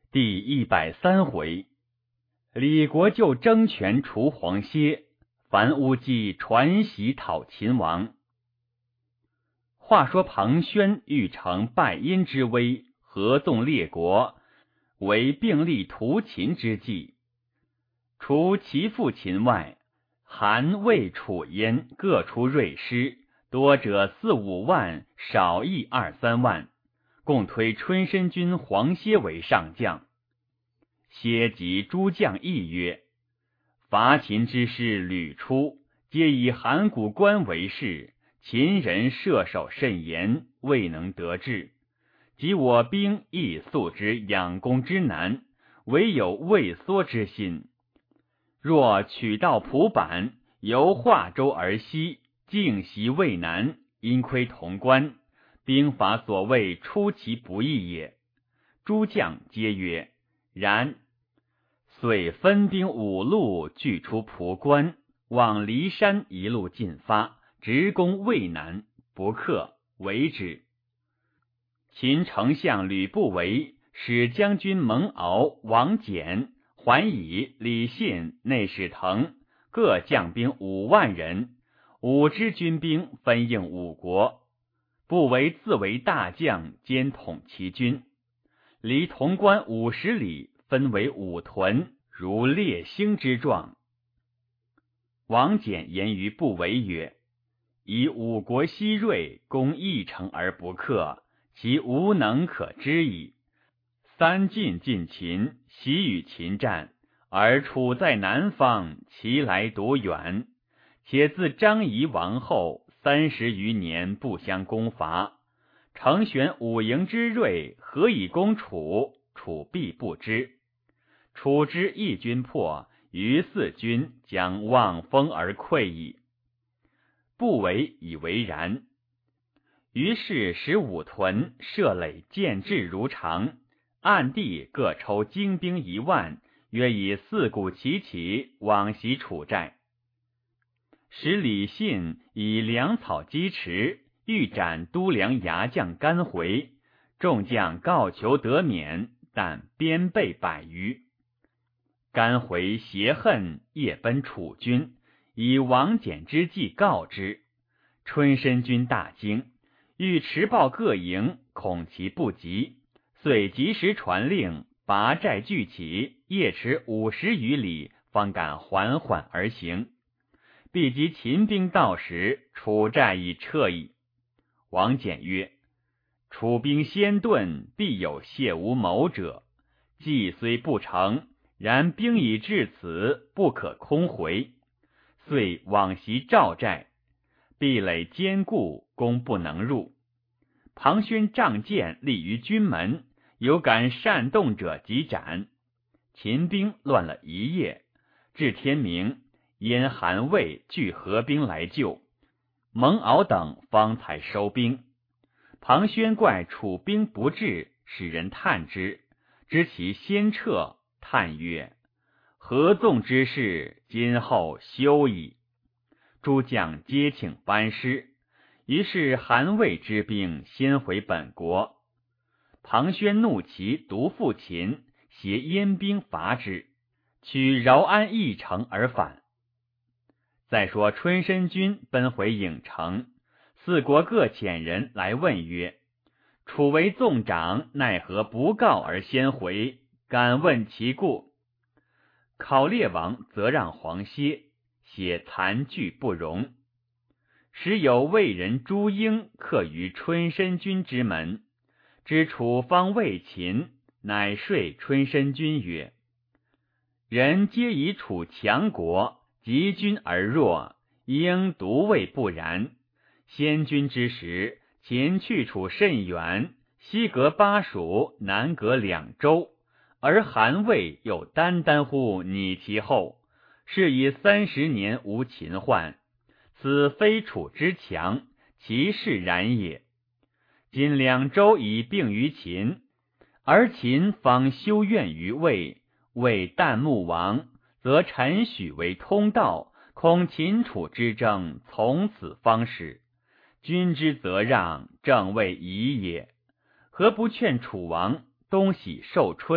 第103回，李国舅争权除黄歇，樊乌鸡传檄讨秦王。话说庞宣欲乘败殷之威，合纵列国，为并立屠秦之计。除其父秦外，韩魏楚燕各出锐师，多者4-5万，少亦2-3万，共推春申君黄歇为上将。歇即诸将议曰：伐秦之事屡出，皆以函谷关为事，秦人射手甚严，未能得志。及我兵亦素知养攻之难，唯有畏缩之心。若取道蒲坂，由华州而西，径袭渭南，因窥潼关，兵法所谓出其不意也。诸将皆曰：然。遂分兵5路，拒出蒲关，往骊山一路进发，直攻渭南，不克，为之。秦丞相吕不韦、使将军蒙敖、王翦、桓乙、李信、内史腾各将兵5万人，5支军兵分应5国。不韦自为大将，兼统其军。离潼关50里，分为5屯，如列星之状。王翦言于不韦曰：以5国西锐，攻1城而不克，其无能可知矣。3晋近秦，习与秦战，而处在南方，其来独远。且自张仪亡后30余年不相攻伐，诚选5营之锐，何以攻楚？楚必不知。楚之一军破，余4军将望风而溃矣。不韦以为然。于是使5屯设垒建制如常，暗地各抽精兵1万，约以4股齐起，往袭楚寨。使李信以粮草击驰，欲斩都梁牙将甘回，众将告求得免，但鞭备100余。甘回挟恨，夜奔楚军，以王翦之计告之。春申君大惊，欲持报各营，恐其不及，遂及时传令，拔寨聚起，夜驰50余里，方敢缓缓而行。必及秦兵到时，楚寨已撤矣。王翦曰：楚兵先遁，必有谢无谋者。计虽不成，然兵已至此，不可空回。遂往袭赵寨，壁垒坚固，攻不能入。庞宣仗剑立于军门，有敢擅动者即斩。秦兵乱了1夜，至天明，燕韩魏俱合兵来救，蒙敖等方才收兵。庞宣怪楚兵不至，使人探之，知其先撤，叹曰：合纵之事，今后休矣。诸将皆请班师，于是韩魏之兵先回本国。庞宣怒其独复秦，携燕兵伐之，取饶安1城而返。再说春申君奔回郢城，4国各遣人来问曰：楚为纵长，奈何不告而先回？敢问其故？考烈王则让黄歇，写残句不容。时有魏人朱婴客于春申君之门，知楚方魏秦，乃说春申君曰：人皆以楚强国，及君而弱，应独谓不然。先君之时，秦去楚甚远，西隔巴蜀，南隔2州，而韩魏又单单乎拟其后，是以30年无秦患。此非楚之强，其是然也。今2州已并于秦，而秦方修怨于魏，魏旦穆亡，则陈许为通道，恐秦楚之争从此方始。君之则让，正谓夷也。何不劝楚王东徙寿春，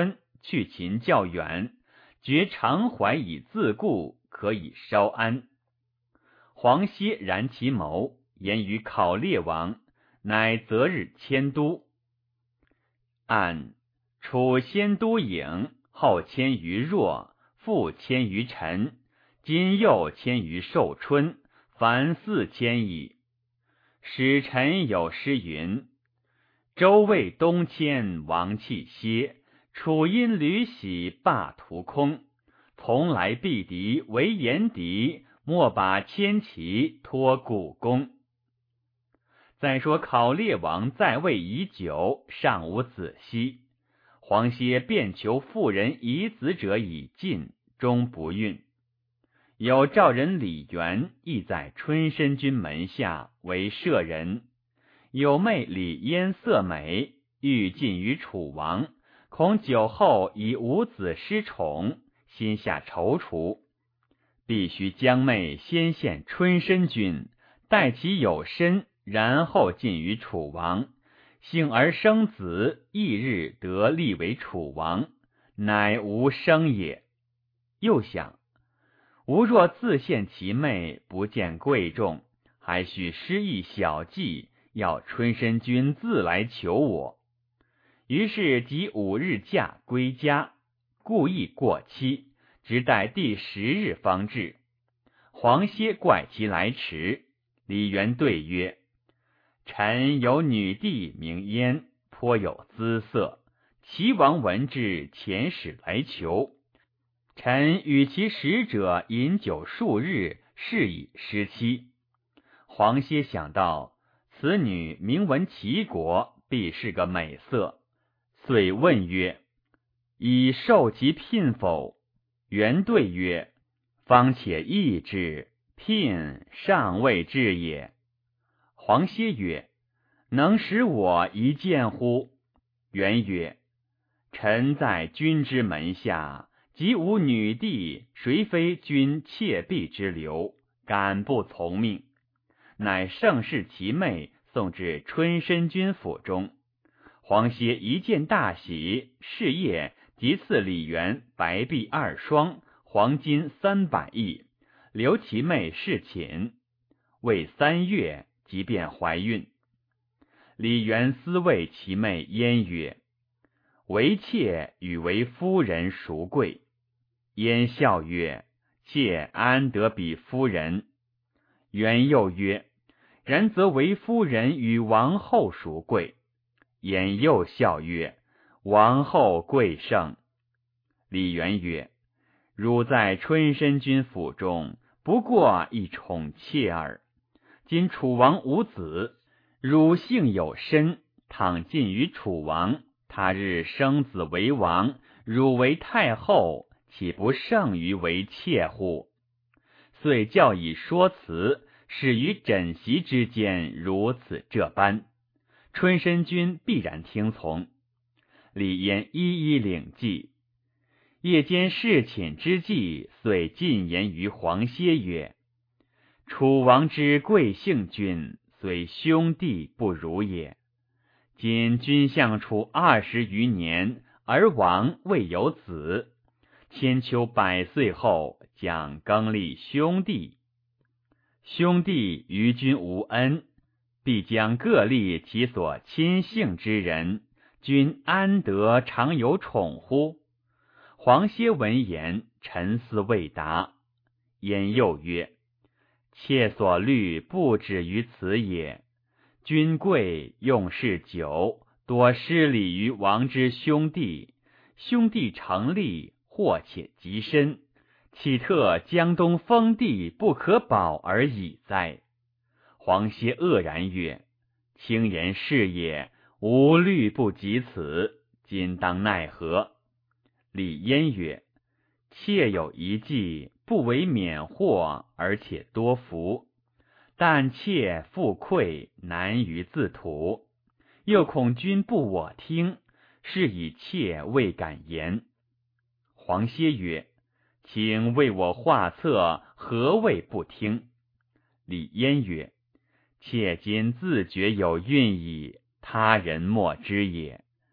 去秦较远，觉常怀以自固，可以稍安。黄歇然其谋，言于考烈王，乃择日迁都。按楚先都郢，后迁于若，复迁于陈，今又迁于寿春，凡4迁矣。使臣有诗云：周魏东迁王弃歇，楚因吕喜霸图空。从来避敌为严敌，莫把千骑托故宫。再说考烈王在位已久，尚无子息。黄歇便求妇人以子者以尽，终不孕。有赵人李元亦在春申君门下为舍人，有妹李嫣色美，欲进于楚王，恐久后以无子失宠，心下踌躇，必须将妹先献春申君，待其有身，然后进于楚王，幸而生子，翌日得立为楚王，乃无生也。又想，吾若自献其妹，不见贵重，还须施一小计，要春申君自来求我。于是即5日假归家，故意过期，直待第10日方至。黄歇怪其来迟，李元对曰：臣有女弟名嫣，颇有姿色，齐王闻之，遣使来求。臣与其使者饮酒数日，是以失期。黄歇想到此女名闻齐国，必是个美色，遂问曰：已受其聘否？元对曰：方且议之，聘尚未至也。黄歇曰：能使我一见乎？元曰：臣在君之门下，即无女弟，谁非君妾婢之流，敢不从命？乃盛世其妹送至春申君府中。黄歇一见大喜，是夜即赐李元白璧2双，黄金300亿，留其妹侍寝。未3月，即便怀孕。李元思谓其妹嫣曰：为妾与为夫人孰贵？嫣笑曰：妾安得比夫人？元又曰：然则为夫人与王后孰贵？嫣又笑曰：王后贵胜。李元曰：汝在春申君府中，不过一宠妾耳。今楚王无子，汝幸有身，倘进于楚王，他日生子为王，汝为太后，岂不胜于为妾乎？遂教以说辞，使于枕席之间如此这般，春申君必然听从。李嫣一一领计。夜间侍寝之际，遂进言于黄歇曰：楚王之贵姓君，虽兄弟不如也。今君相处20余年，而王未有子，千秋100岁后，将更立兄弟。兄弟于君无恩，必将各立其所亲幸之人，君安得常有宠乎？黄歇闻言，沉思未答。嫣又曰：妾所虑不止于此也。君贵用事久，多失礼于王之兄弟，兄弟成立，或且极深，岂特江东封地不可保而已哉？黄歇愕然曰：卿言是也，吾虑不及此，今当奈何？李嫣曰：妾有一计，不为免祸，而且多福。但妾负愧，难于自吐，又恐君不我听，是以妾未敢言。黄歇曰：请为我画策，何谓不听？李嫣曰：妾今自觉有孕矣，他人莫知也。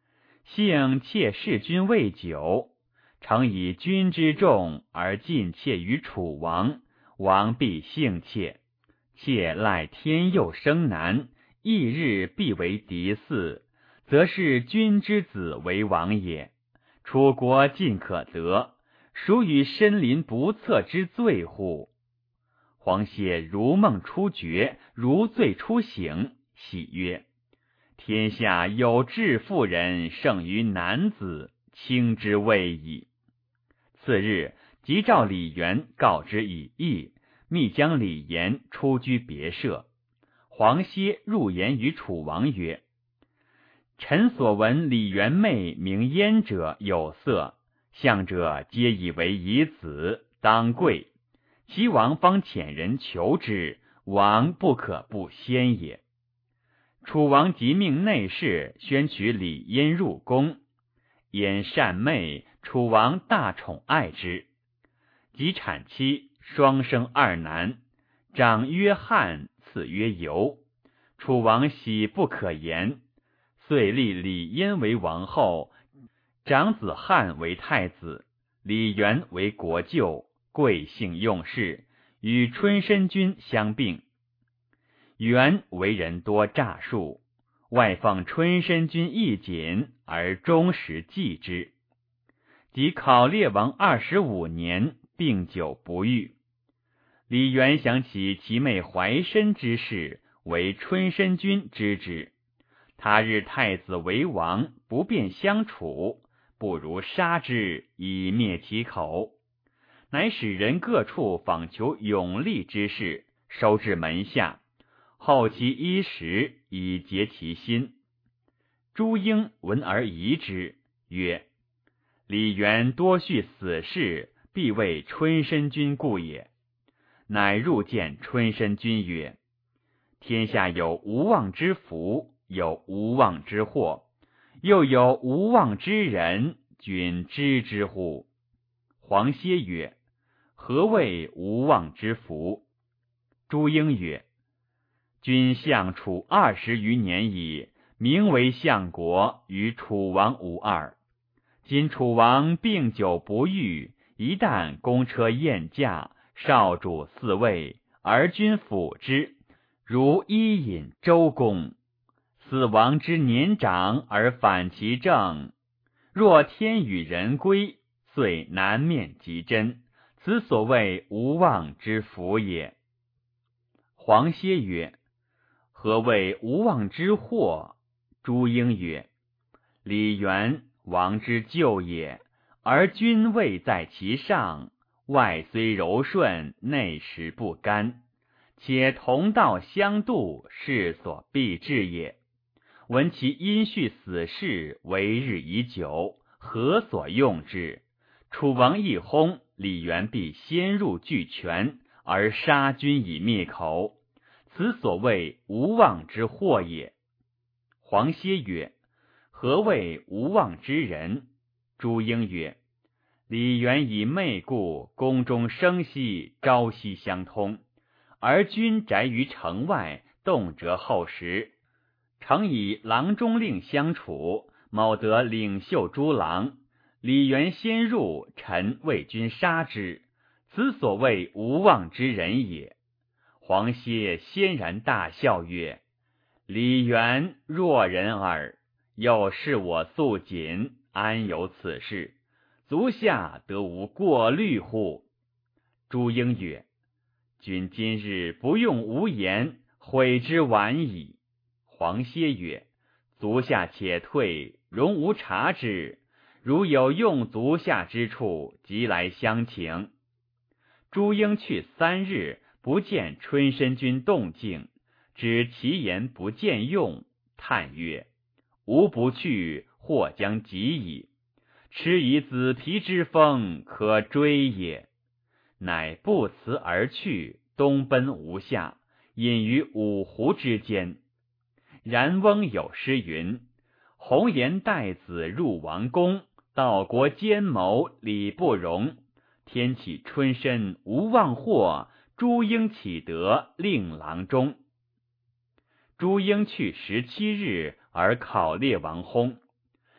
幸窃弑君未久，诚以君之重而尽窃于楚王，王必幸窃，妾赖天佑生男，翌日必为嫡嗣，则是君之子为王也。楚国尽可得，孰与身临不测之罪乎？黄歇如梦初觉，如醉初醒，喜曰：天下有志妇人胜于男子，卿之谓矣。次日，即召李元告之以义，密将李严出居别舍。黄歇入言于楚王曰：臣所闻李元妹名燕者有色，相者皆以为夷子，当贵。其王方遣人求之，王不可不先也。楚王即命内侍宣取李燕入宫，燕善媚，楚王大宠爱之。及产期，双生二男，长曰汉，次曰游。楚王喜不可言，遂立李燕为王后，长子汉为太子，李元为国舅，贵姓用事，与春申君相并。元为人多诈术，外奉春申君义谨，而终时忌之。及考烈王25年，病久不愈。李元想起其妹怀申之事，为春申君知之。他日太子为王，不便相处，不如杀之，以灭其口。乃使人各处访求永历之事，收至门下，后其衣食，以结其心。朱婴闻而疑之，曰：李元多叙死事，必为春申君故也。乃入见春申君曰：天下有无妄之福，有无妄之祸，又有无妄之人，君知之乎？黄歇曰：何谓无妄之福？朱婴曰：君相楚20余年矣，名为相国，与楚王无二。今楚王病久不愈，一旦公车宴驾，少主嗣位，而君辅之，如伊尹、周公。死王之年长而反其政，若天与人归，遂南面极真，此所谓无妄之福也。黄歇曰：何谓无妄之祸？朱婴曰：李元，王之舅也，而君位在其上，外虽柔顺，内实不甘，且同道相度，是所必至也。闻其因续死事，为日已久，何所用之？楚王一薨，李元必先入俱全，而杀君以灭口，此所谓无妄之祸也。黄歇曰：何谓无妄之人？朱婴曰：李元以媚故，宫中声息，朝夕相通，而君宅于城外，动辄后食，常以郎中令相处，某得领袖诸郎，李元先入，臣为君杀之，此所谓无妄之人也。黄歇先然大笑曰：李元弱人耳，又视我素谨，安有此事？足下得无过虑乎？朱婴曰：君今日不用无言，悔之晚矣。黄歇曰：足下且退，容吾察之，如有用足下之处，即来相请。朱婴去3日，不见春申君动静，知其言不见用，叹曰：吾不去，或将及矣。持以子皮之风，可追也。乃不辞而去，东奔吴下，隐于五湖之间。然翁有诗云：红颜带子入王宫，岛国奸谋理不容。天启春申无妄祸，朱婴岂得令郎中。朱婴去17日，而考烈王薨。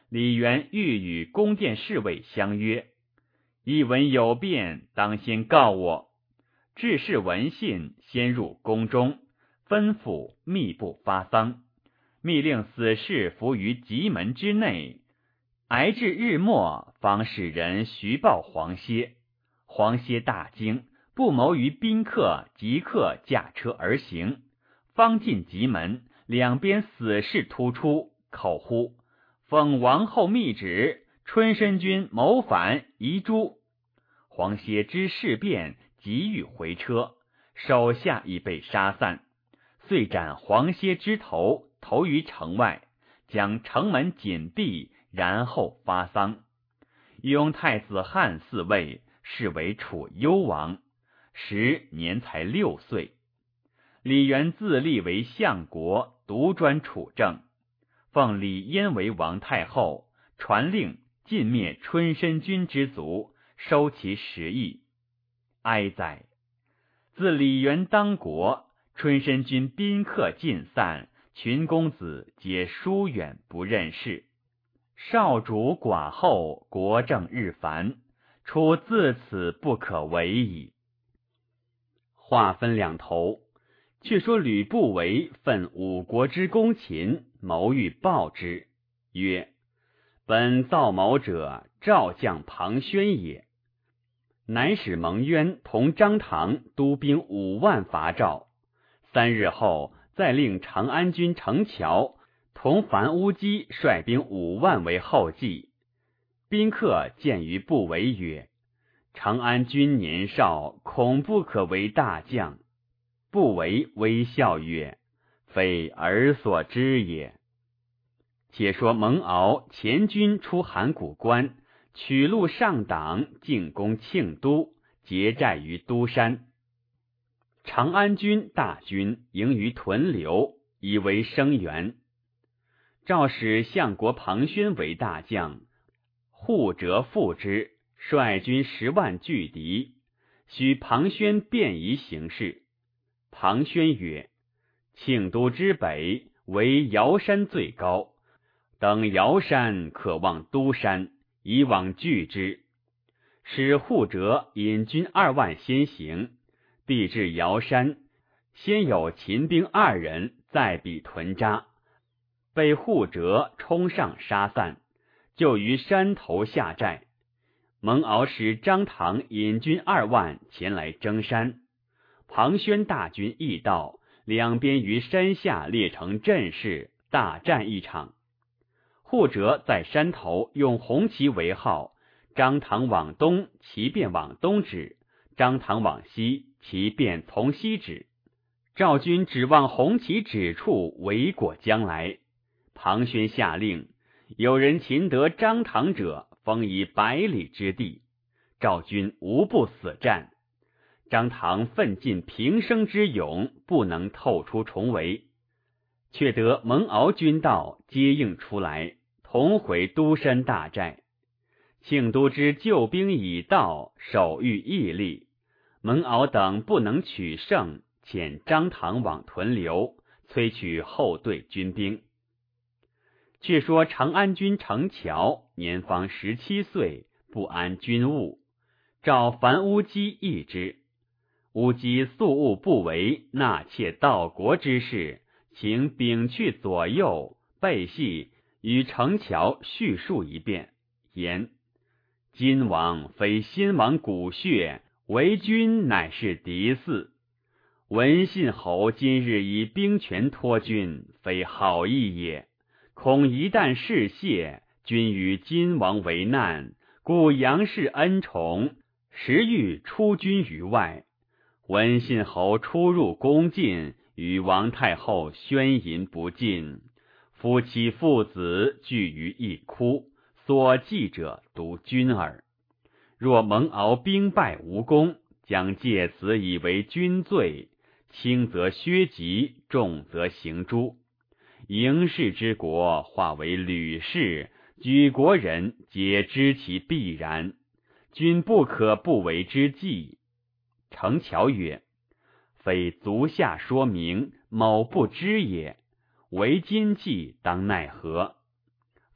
李渊欲与宫殿侍卫相约，一闻有变，当先告我。致仕闻信，先入宫中，吩咐密不发丧，密令死士伏于极门之内，挨至日末，方使人徐报黄歇。黄歇大惊，不谋于宾客，即刻驾车而行。方进极门，两边死士突出，口呼：奉王后密旨，春申君谋反，遗诛。黄歇知事变，急欲回车，手下已被杀散，遂斩黄歇之头，投于城外，将城门紧闭，然后发丧。拥太子汉嗣位，是为楚幽王，时年才6岁。李渊自立为相国，独专楚政，奉李嫣为王太后，传令尽灭春申君之族，收其10邑。哀哉！自李元当国，春申君宾客尽散，群公子皆疏远不认事，少主寡后，国政日繁，楚自此不可为矣。话分两头，却说吕不韦愤5国之攻秦，谋欲报之，曰：本造谋者，赵将庞宣也。乃使蒙渊同张唐督兵5万伐赵。3日后，再令长安君程乔同樊乌鸡率兵5万为后继。宾客见于不韦曰：长安君年少，恐不可为大将。不韦微笑曰：非尔所知也。且说蒙敖前军出函谷关，取路上党，进攻庆都，结寨于都山。长安军大军营于屯留，以为声援。赵使相国庞宣为大将，护折副之，率军10万拒敌，许庞宣便宜行事。庞宣曰：庆都之北，为尧山最高，登尧山可望都山，以往拒之。使护折引军2万先行，必至尧山，先有秦兵2人在彼屯扎，被护折冲上杀散，就于山头下寨。蒙敖使张唐引军2万前来征山，庞宣大军亦到，两边于山下列成阵势，大战一场。护折在山头用红旗为号，张唐往东，其便往东指；张唐往西，其便从西指。赵军指望红旗指处围过将来。庞宣下令，有人擒得张唐者，封以100里之地。赵军无不死战。张唐奋尽平生之勇，不能透出重围，却得蒙敖军到，接应出来，同回都山大寨。庆都之救兵已到，守御屹立。蒙敖等不能取胜，遣张唐往屯留，催取后队军兵。却说长安君程乔年方17岁，不安军务，召樊乌鸡议之。乌鸡素恶不为纳妾盗国之事，请摒去左右，背细与程乔叙述一遍，言：今王非先王骨血，为君乃是嫡嗣。闻信侯今日以兵权托君，非好意也。恐一旦事泄，君与今王为难，故杨氏恩宠，时欲出军于外。闻信侯出入宫禁，与王太后宣淫不尽，夫妻父子聚于一窟，所记者独君耳。若蒙敖兵败无功，将借此以为君罪，轻则削籍，重则刑诛。嬴氏之国化为吕氏，举国人皆知其必然，君不可不为之计。程乔曰：非足下说明，某不知也，为今计当奈何？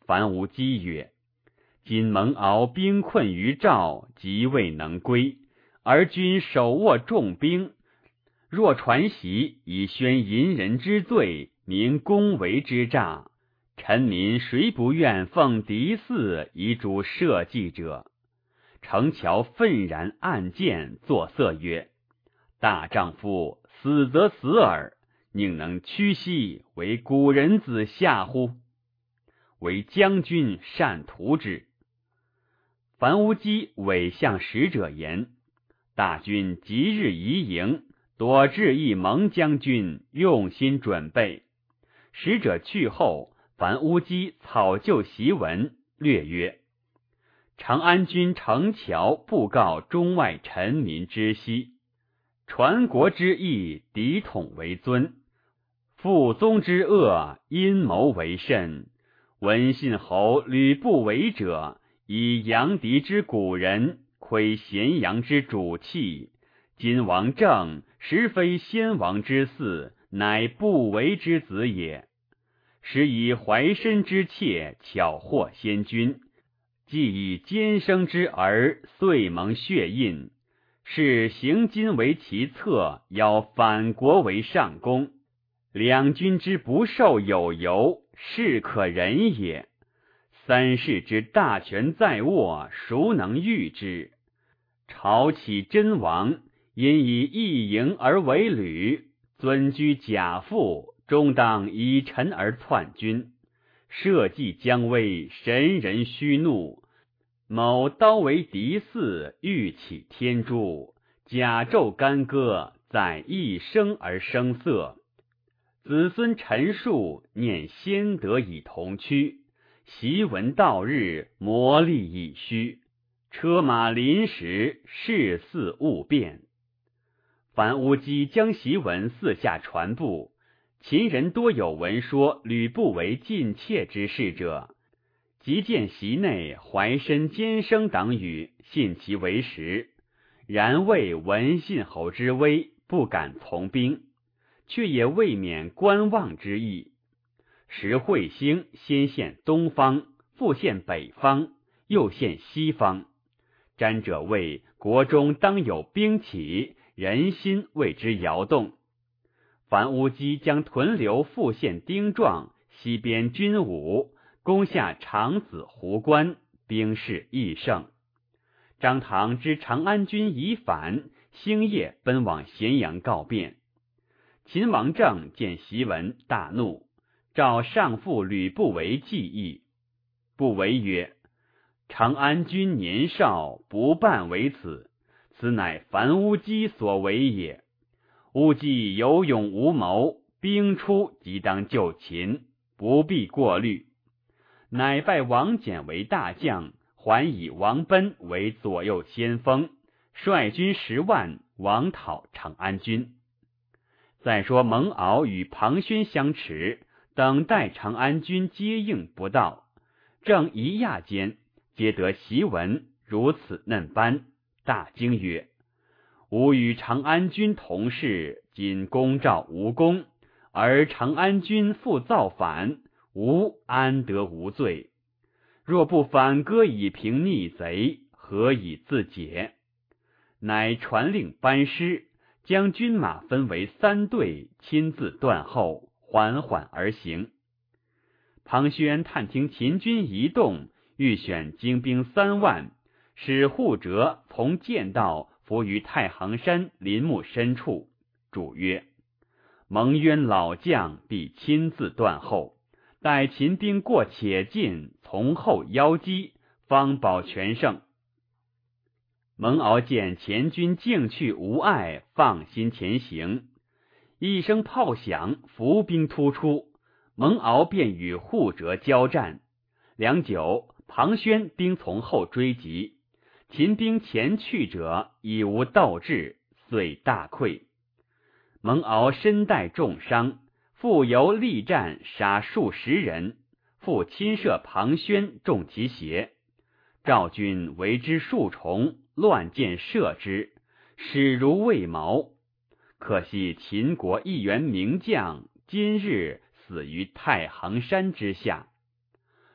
樊无机曰：今蒙敖兵困于赵，即未能归，而君手握重兵，若传檄以宣淫人之罪，明公为之诈，臣民谁不愿奉嫡嗣以主社稷者？程乔愤然暗箭，作色曰：大丈夫死则死耳，宁能屈膝为古人子下乎？为将军善图之。樊无机伪向使者言：大军即日移营，多致意蒙将军用心准备。使者去后，樊无机草就檄文，略曰：长安君程乔布告中外臣民知悉，传国之义，嫡统为尊；父宗之恶，阴谋为甚。闻信侯吕不韦者，以阳狄之古人，窥咸阳之主器。今王政实非先王之嗣，乃不韦之子也。时以怀身之妾巧获先君，既以奸生之儿，遂蒙血印。是行金为其侧，邀反国为上公。两军之不受有由，是可忍也。三世之大权在握，孰能御之？朝起真王，因以一营而为旅，尊居甲父，终当以臣而篡军。社稷将危，神人虚怒。某刀为嫡嗣，欲起天诛。甲胄干戈，在一生而生色。子孙陈述，念先德以同驱。檄文到日，磨砺已虚。车马临时，事似物变。樊无机将檄文四下传布，秦人多有闻说吕不韦近妾之事者，即见檄内怀身奸生等语，信其为实。然为闻信侯之威，不敢从兵，却也未免观望之意。时彗星先现东方，复现北方，又现西方。瞻者谓国中当有兵起，人心为之摇动。樊无机将屯留复现丁壮，西边军武，攻下长子胡关，兵势益盛。张唐知长安军已反，星夜奔往咸阳告变。秦王政见檄文，大怒，召上父吕不韦计议。不韦曰：长安君年少，不办为此，此乃樊无机所为也。乌鸡有勇无谋，兵出即当救秦，不必过虑。乃拜王翦为大将，还以王贲为左右先锋，率军10万，王讨长安军。再说蒙敖与庞宣相持，等待长安军接应不到，正一亚间，皆得檄文如此嫩斑，大惊曰：吾与长安军同事，今攻赵无功，而长安军复造反，吾安得无罪？若不反戈以平逆贼，何以自解？乃传令班师，将军马分为3队，亲自断后，缓缓而行。庞宣探听秦军移动，欲选精兵3万，使护哲从剑道伏于太行山林木深处。主曰：蒙冤老将必亲自断后，待秦兵过且尽，从后邀击，方保全胜。蒙敖见前军径去无碍，放心前行。一声炮响，伏兵突出，蒙敖便与护哲交战。良久，庞宣兵从后追击，秦兵前去者已无斗志，遂大溃。蒙敖身带重伤，复由力战杀数十人，复亲射庞宣，中其胁。赵军为之数重，乱箭射之，矢如未毛。可惜秦国一员名将，今日死于太行山之下。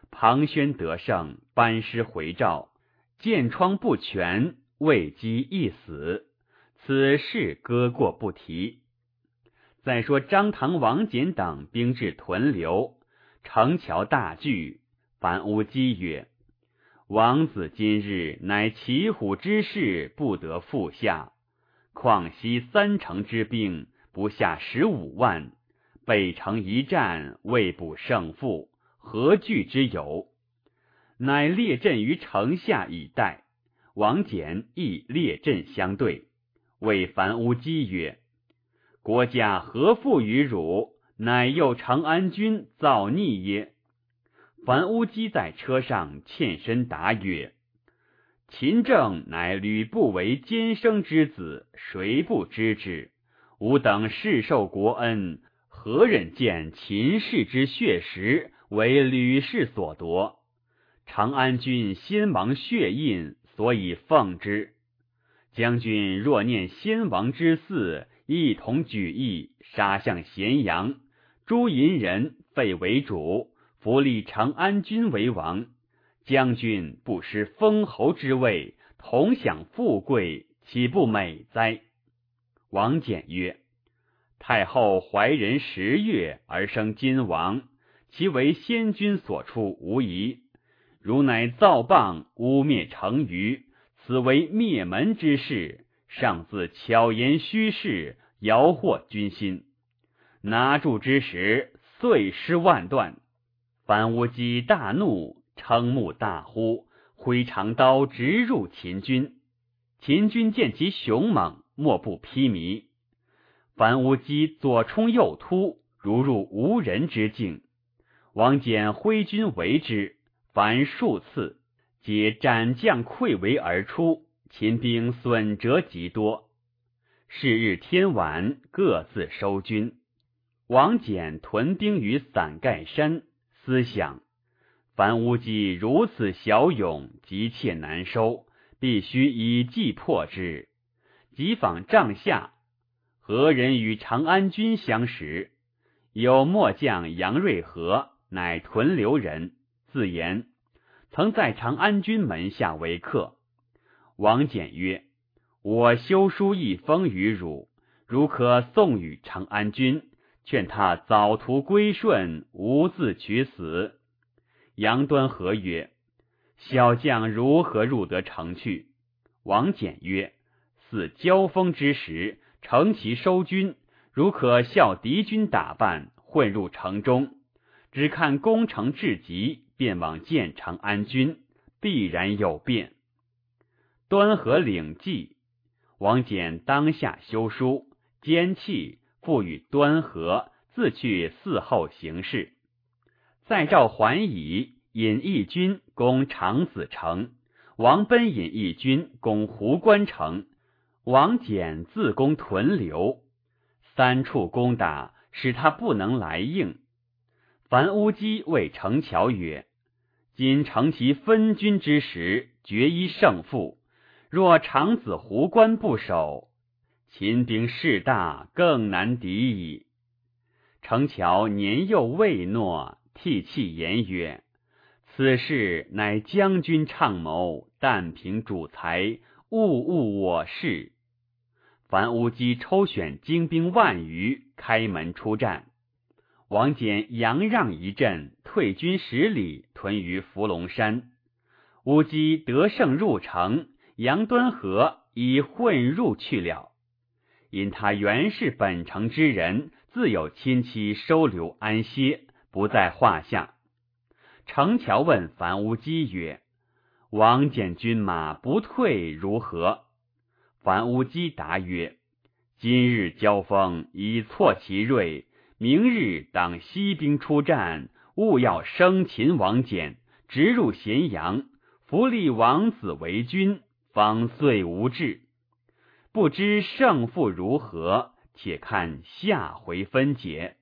庞宣得胜，班师回赵，箭疮不全，未及一死，此事搁过不提。再说张唐、王翦等兵至屯留，城桥大惧。樊乌鸡曰：王子今日乃骑虎之士，不得复下，况西3城之兵，不下15万，北城一战，未卜胜负，何惧之有？乃列阵于城下以待。王翦亦列阵相对，谓樊乌鸡曰：国家何负于汝？乃诱长安军造逆耶？樊乌鸡在车上欠身答曰：秦政乃吕不韦奸生之子，谁不知之？吾等世受国恩，何忍见秦氏之血食为吕氏所夺？长安君先王血印，所以奉之。将军若念先王之嗣，一同举义，杀向咸阳，诛淫人，废为主，扶立长安君为王。将军不失封侯之位，同享富贵，岂不美哉？王翦曰：太后怀人10月而生今王，其为先君所出无疑。如乃造谤，污蔑成虞，此为灭门之事，尚自巧言虚事，摇惑军心。拿住之时，遂失万段。樊乌鸡大怒，瞠目大呼，挥长刀直入秦军。秦军见其雄猛，莫不披靡。樊乌鸡左冲右突，如入无人之境。王翦挥军围之，凡数次，皆斩将溃围而出，秦兵损折极多。是日天晚，各自收军。王翦屯兵于伞盖山，思想樊乌鸡如此骁勇，急切难收，必须以计破之。即访帐下，何人与长安君相识？有末将杨瑞和，乃屯留人，自言曾在长安君门下为客。王翦曰：我修书一封于汝，如可送与长安君，劝他早图归顺，无自取死。杨端和曰：小将如何入得城去？王翦曰：似交锋之时，乘其收军，如可效敌军打扮，混入城中，只看攻城至急，便往见长安君，必然有变。端和领计，王翦当下修书，兼契付与端和，自去嗣后行事。再召桓乙引义军攻长子城，王贲引义军攻壶关城，王翦自攻屯留。3处攻打，使他不能来应。樊乌鸡谓程乔曰：今乘其分军之时，决一胜负，若长子壶关不守，秦兵势大，更难敌矣。程乔年幼未诺，涕泣言曰：此事乃将军倡谋，但凭主才，勿误我事。樊乌鸡抽选精兵万余，开门出战。王翦佯让一阵，退军10里，屯于伏龙山。乌鸡得胜入城，杨端和已混入去了。因他原是本城之人，自有亲戚收留安歇，不在话下。程乔问樊乌鸡曰：王翦军马不退如何？樊乌鸡答曰：今日交锋，已挫其锐，明日当西兵出战，务要生擒王翦，直入咸阳，扶立王子为君，方遂无志。不知胜负如何，且看下回分解。